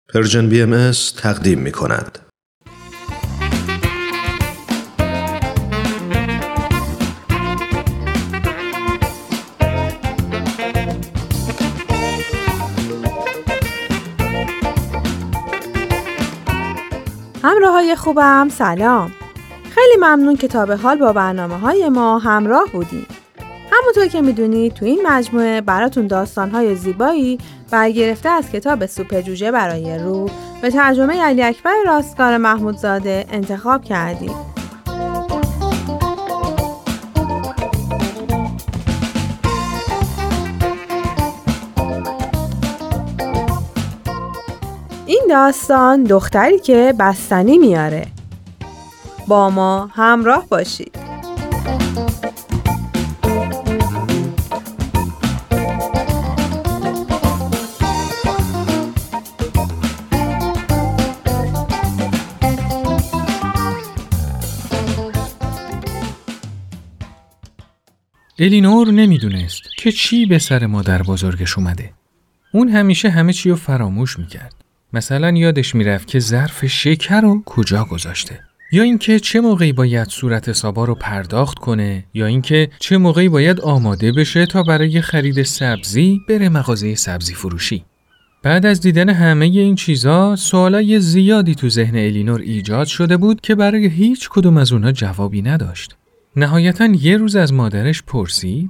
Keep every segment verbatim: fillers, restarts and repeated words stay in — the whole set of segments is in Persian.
پرژن بی ام اس تقدیم می کند. همراهای خوبم سلام. خیلی ممنون که تا به حال با برنامه‌های ما همراه بودین. همونطور که میدونید تو این مجموعه براتون داستان‌های زیبایی برگرفته از کتاب سوپ جوجه برای روح به ترجمه علی اکبر راستگار محمودزاده انتخاب کردیم. این داستان دختری که بستنی میاره. با ما همراه باشید. الینور نمیدونست که چی به سر مادر بزرگش اومده. اون همیشه همه چی رو فراموش میکرد. مثلا یادش میرفت که ظرف شکر رو کجا گذاشته، یا اینکه چه موقعی باید صورت حسابا رو پرداخت کنه، یا اینکه چه موقعی باید آماده بشه تا برای خرید سبزی بره مغازه سبزی فروشی. بعد از دیدن همه این چیزا سوالای زیادی تو ذهن الینور ایجاد شده بود که برای هیچ کدوم از اونها جوابی نداشت. نهایتاً یه روز از مادرش پرسید: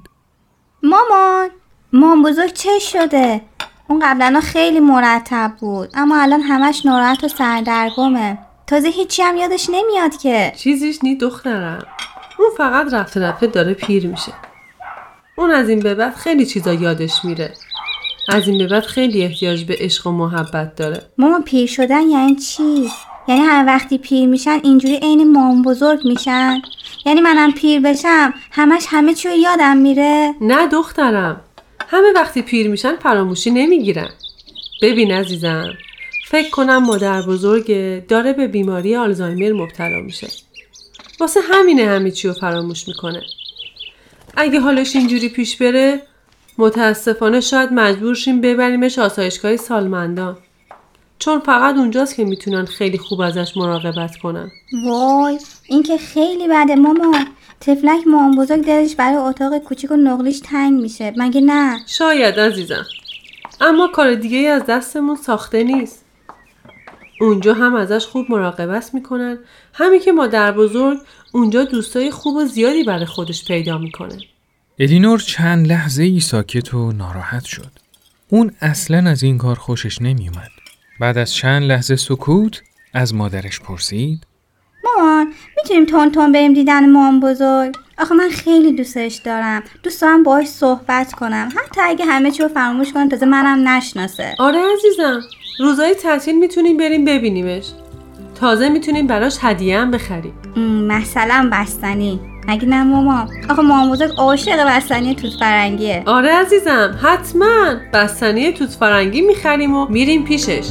مامان، مام بزرگ چه شده؟ اون قبلا خیلی مرتب بود اما الان همش ناراحت و سردرگمه. تازه هیچی هم یادش نمیاد که. چیزیش نی دخترم، اون فقط رفته رفته داره پیر میشه. اون از این به بعد خیلی چیزا یادش میره. از این به بعد خیلی احتیاج به عشق و محبت داره. مامان، پیر شدن یعنی چی؟ یعنی هر وقتی پیر میشن اینجوری عین مام بزرگ میشن؟ یعنی منم پیر بشم همش همه چیو یادم میره؟ نه دخترم، همه وقتی پیر میشن فراموشی نمیگیرن. ببین عزیزم، فکر کنم مادر بزرگ داره به بیماری آلزایمر مبتلا میشه. واسه همینه همه چیو فراموش میکنه. اگه حالش اینجوری پیش بره متاسفانه شاید مجبور شیم ببریمش آسایشگاه سالمندان، چون فقط اونجاست که میتونن خیلی خوب ازش مراقبت کنن. وای، این که خیلی بده مامان. تفلک مام بزرگ دلش برای اتاق کوچیک و نقلیش تنگ میشه، مگه نه؟ شاید عزیزم، اما کار دیگه از دستمون ساخته نیست. اونجا هم ازش خوب مراقبت میکنن، همین که مادر بزرگ اونجا دوستای خوب و زیادی برای خودش پیدا میکنه. الینور چند لحظه ای ساکت و ناراحت شد. اون اصلاً از این کار خوشش نمیومد. بعد از چند لحظه سکوت از مادرش پرسید: مامان، میتونیم تون تون بریم دیدن مام بزرگ؟ آخه من خیلی دوستش دارم. دوست دارم باهاش صحبت کنم، حتی اگه همه چی رو فراموش کنه تازه منم نشناسه. آره عزیزم، روزای تعطیل میتونیم بریم ببینیمش. تازه میتونیم براش هدیه هم بخریم. مثلا بستنی. مگه نه مامان؟ آخه مام بزرگ عاشق بستنی توت فرنگیه. آره عزیزم، حتما بستنی توت فرنگی میخریم و میریم پیشش.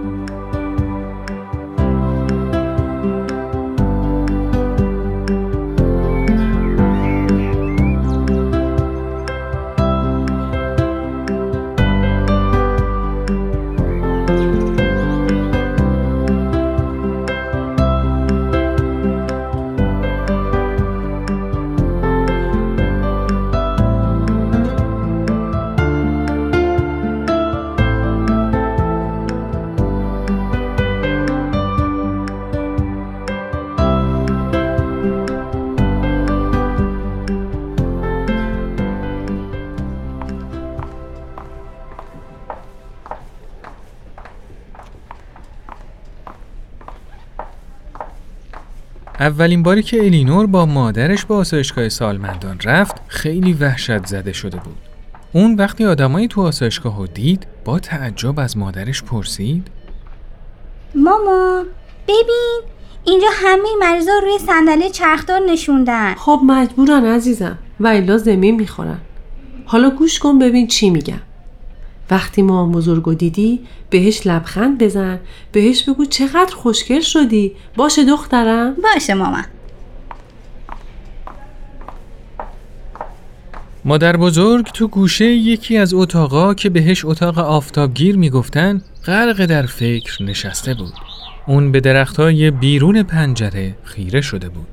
اولین باری که الینور با مادرش به آسایشگاه سالمندان رفت خیلی وحشت زده شده بود. اون وقتی آدمایی تو آسایشگاه رو دید با تعجب از مادرش پرسید: مامان، ببین اینجا همه مریضا روی صندلی چرخدار نشوندن. خب مجبورن عزیزم، و الا زمین میخورن. حالا گوش کن ببین چی میگم. وقتی مام بزرگو دیدی بهش لبخند بزن، بهش بگو چقدر خوشگل شدی. باشه دخترم؟ باشه مامان. مادر بزرگ تو گوشه یکی از اتاقا که بهش اتاق آفتابگیر میگفتن غرق در فکر نشسته بود. اون به درختای بیرون پنجره خیره شده بود.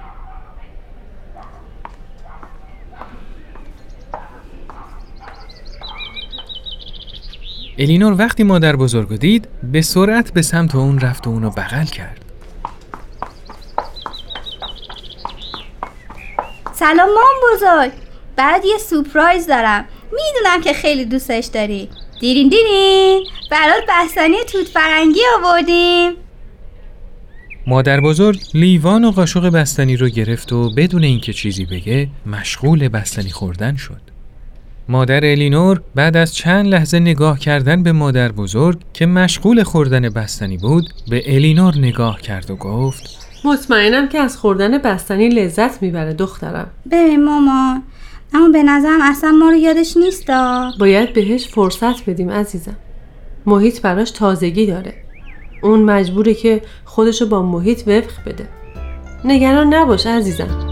الینور وقتی مادر بزرگو دید به سرعت به سمت اون رفت و اونو بغل کرد. سلام مام بزرگ، برات یه سورپرایز دارم. میدونم که خیلی دوستش داری. دیرین دیرین برات بستنی توت فرنگی آوردیم. مادر بزرگ لیوان و قاشق بستنی رو گرفت و بدون اینکه چیزی بگه مشغول بستنی خوردن شد. مادر الینور بعد از چند لحظه نگاه کردن به مادر بزرگ که مشغول خوردن بستنی بود به الینور نگاه کرد و گفت مطمئنم که از خوردن بستنی لذت میبره دخترم. ببین مامان، اما به نظرم اصلا ما رو یادش نیستا. باید بهش فرصت بدیم عزیزم. محیط براش تازگی داره. اون مجبوره که خودشو با محیط وفق بده. نگران نباش عزیزم.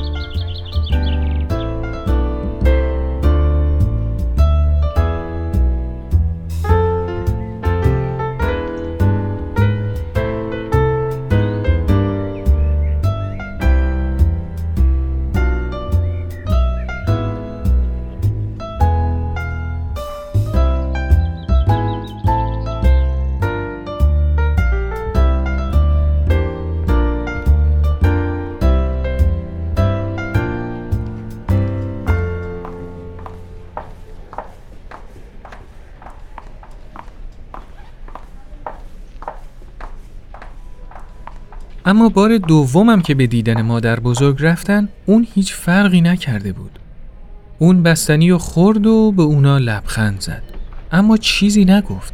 اما بار دومم که به دیدن مادر بزرگ رفتن اون هیچ فرقی نکرده بود. اون بستنی رو خورد و به اونا لبخند زد اما چیزی نگفت.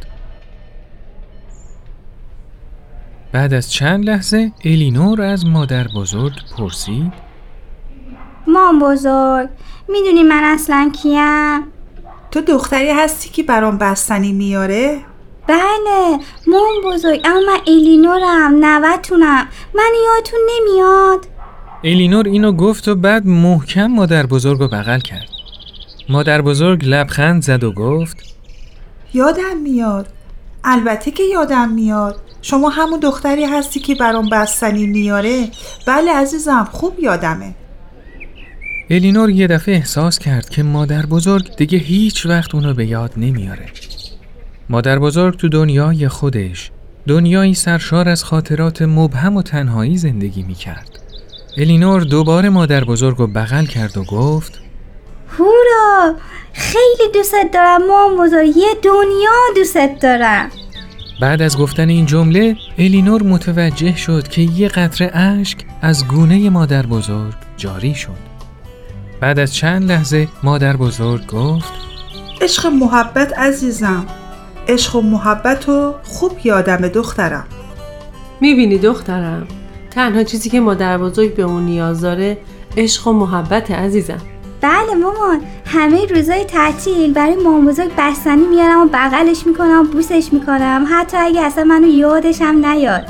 بعد از چند لحظه الینور از مادر بزرگ پرسید مام بزرگ، میدونی من اصلا کیم؟ تو دختری هستی که برام بستنی میاره؟ بله مام بزرگ، اما من الینورم، نوه‌تونم. من یادتون نمیاد؟ الینور اینو گفت و بعد محکم مادر بزرگ رو بغل کرد. مادر بزرگ لبخند زد و گفت یادم میاد، البته که یادم میاد. شما همون دختری هستی که برام بستنی میاره؟ بله عزیزم، خوب یادمه. الینور یه دفعه احساس کرد که مادر بزرگ دیگه هیچ وقت اونو به یاد نمیاره. مادر بزرگ تو دنیای خودش، دنیایی سرشار از خاطرات مبهم و تنهایی زندگی میکرد. الینور دوباره مادر بزرگ رو بغل کرد و گفت هورا، خیلی دوست دارم مام بزرگ، یه دنیا دوست دارم. بعد از گفتن این جمله الینور متوجه شد که یه قطره اشک از گونه مادر بزرگ جاری شد. بعد از چند لحظه مادر بزرگ گفت عشق و محبت عزیزم، عشق و محبت رو خوب یادمه دخترم. میبینی دخترم، تنها چیزی که مادر بزرگ به اون نیاز داره عشق و محبت عزیزم. بله مامان، همه روزای تعطیل برای مام بزرگ بستنی میارم و بغلش میکنم و بوسش میکنم، حتی اگه اصلا منو یادش هم نیاد.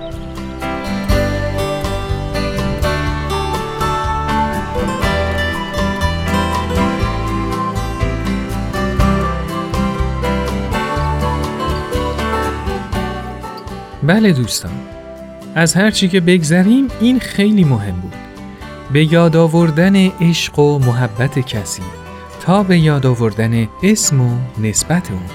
بله دوستان، از هر چی که بگذریم این خیلی مهم بود. به یاد آوردن عشق و محبت کسی تا به یاد آوردن اسم و نسبت اون.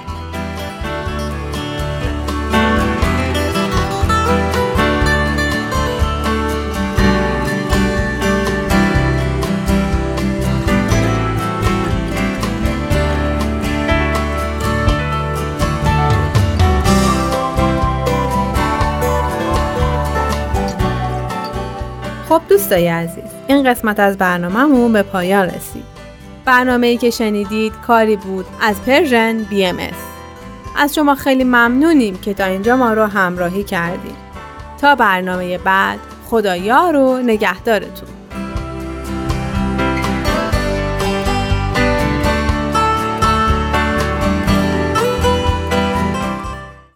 خب دوستای عزیز، این قسمت از برنامه‌مون به پایان رسید. برنامه‌ای که شنیدید کاری بود از پرژن بی ام اس. از شما خیلی ممنونیم که تا اینجا ما رو همراهی کردیم. تا برنامه بعد، خدا یار و نگهدارتون.